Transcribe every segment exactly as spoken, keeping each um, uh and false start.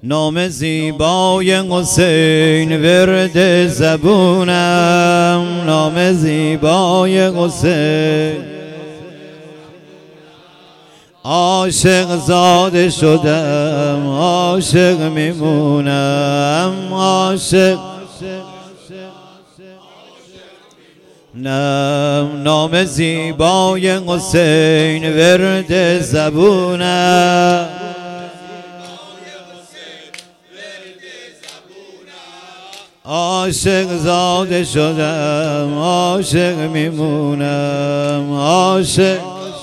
نام زیبای حسین ورد زبونم، نام زیبای حسین. عاشق زاده شدم، عاشق میمونم، عاشق نم. نام زیبای حسین ورد زبونم، عاشق زاده شدم، عاشق میمونم، عاشق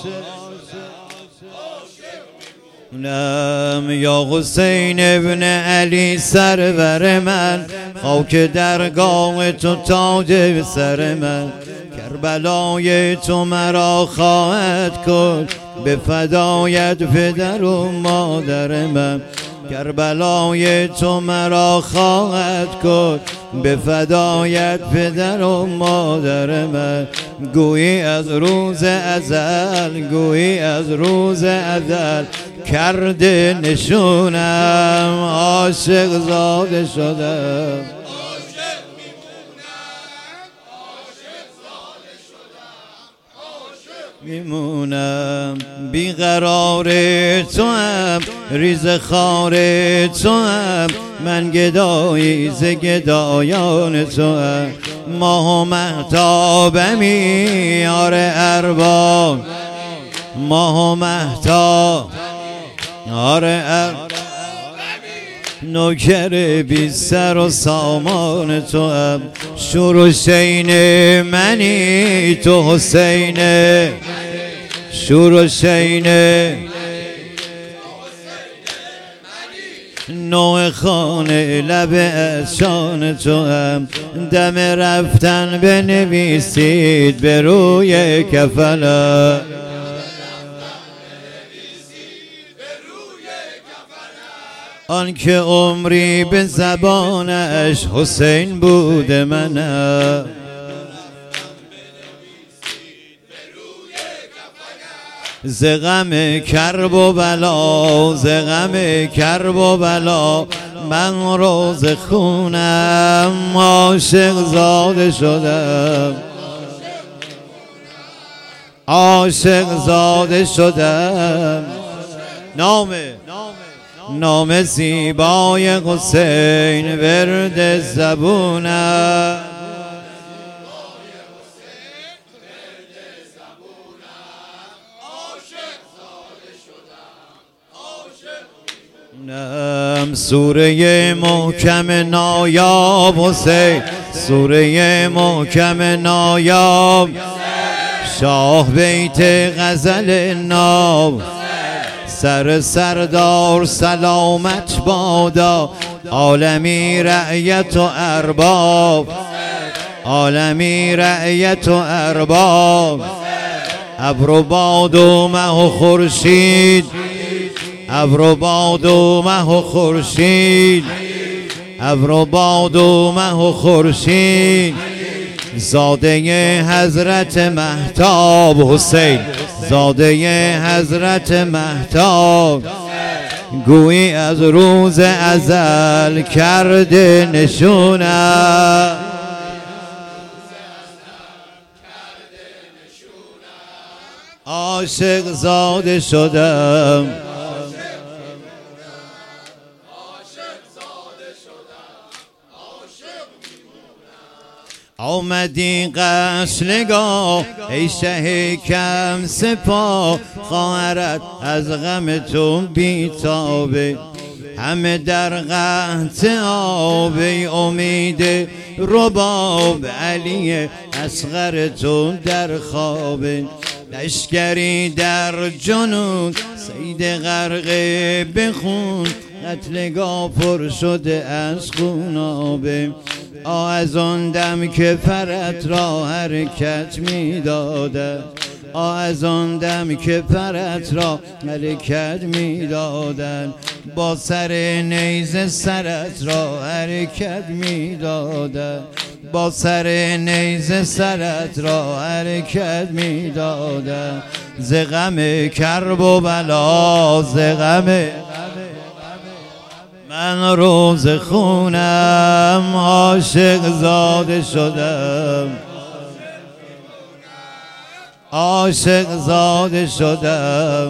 نم. یا حسین ابن علی سرور من، خاک درگاه تو تاج سر من. کربلای تو مرا خواهد کن، به فدایت پدر و مادر من. کربلای تو مرا خواهد کن، به فدایت پدر و مادر من. گویی از روز ازل، گویی از روز ازل کرده نشونم، عاشق زاده شدم، میمونم. بیقرار تو هم، ریز خار تو هم، من گدایی ز گدایان تو هم. ماه و مهتابمی یار ارباب، ماه و مهتاب یار ارباب. نوکر بی سر و سامان تو هم، شور و شین منی تو حسین، شور و شین نوع خانه لب از شان تو هم. دم رفتن بنویسید به روی کفنم، آن که عمری به زبانش حسین بود منم. ز غم کرب و بلا، ز غم کرب و بلا من روز خونم، عاشق زاده شدم، عاشق زاده شدم. نام نام زیبای حسین ورد زبونم، نم. سوره محکم نایاب حسین، سوره محکم نایاب، شاه بیت غزل ناب. سر سردار سلامت بادا، عالمی رعیت و ارباب، عالمی رعیت و ارباب. ابر و باد و مه و خورشید، ابر و باد و مه و خورشید، ابر و باد و مه و خورشید. زاده حضرت مهتاب حسین، زاده حضرت مهتاب. گویی از روز ازل کرده نشونم، عاشق زاده شدم، آمدی قشنگاه ای شه کم سپاه. خواهرت از غم تو بیتابه، همه در قحط آب. ای امید رباب، علی اصغر تو در خوابه. لشکری در جنون سید غرقه بخون، قتلگاه پر شده از خونابه. آه از آن دم که فرت را حرکت می دادد، آه از آن دم که فرت را حرکت می دادن. با سر نیزه سرت را حرکت می دادن، با سر نیزه سرت را حرکت می دادن. ز غم کرب و بلا، ز غم من روز خونم عاشق زاده شدم، عاشق زاده شدم.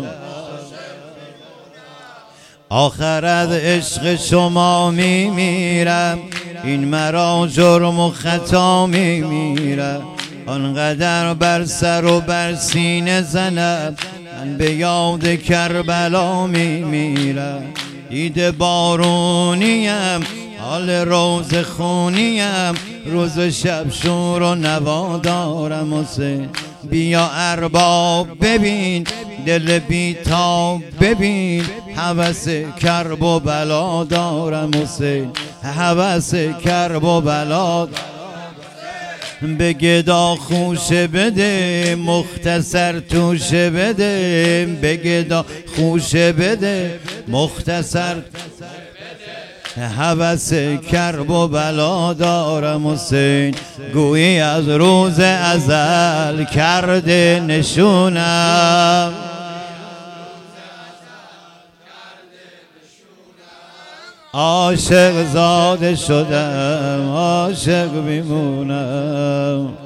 آخر از عشق شما میمیرم، این مرا جرم و خطا میمیرم. آنقدر بر سر و بر سینه زنم، من به یاد کربلا میمیرم. دیده بارونیم، حال روز خونیم، روز شب شور و نوا دارم. حسین بیا ارباب ببین، دل بیتاب ببین، هوس کرب و بلا دارم. حسین هوس کرب و بلا، به گدا خوشه بده، مختصر توشه بده. به گدا خوشه بده، مختصر هوس کرب و بلا دارم. حسین گویی از روز ازل کرده نشونم، عاشق زاده شدم، عاشق میمونم.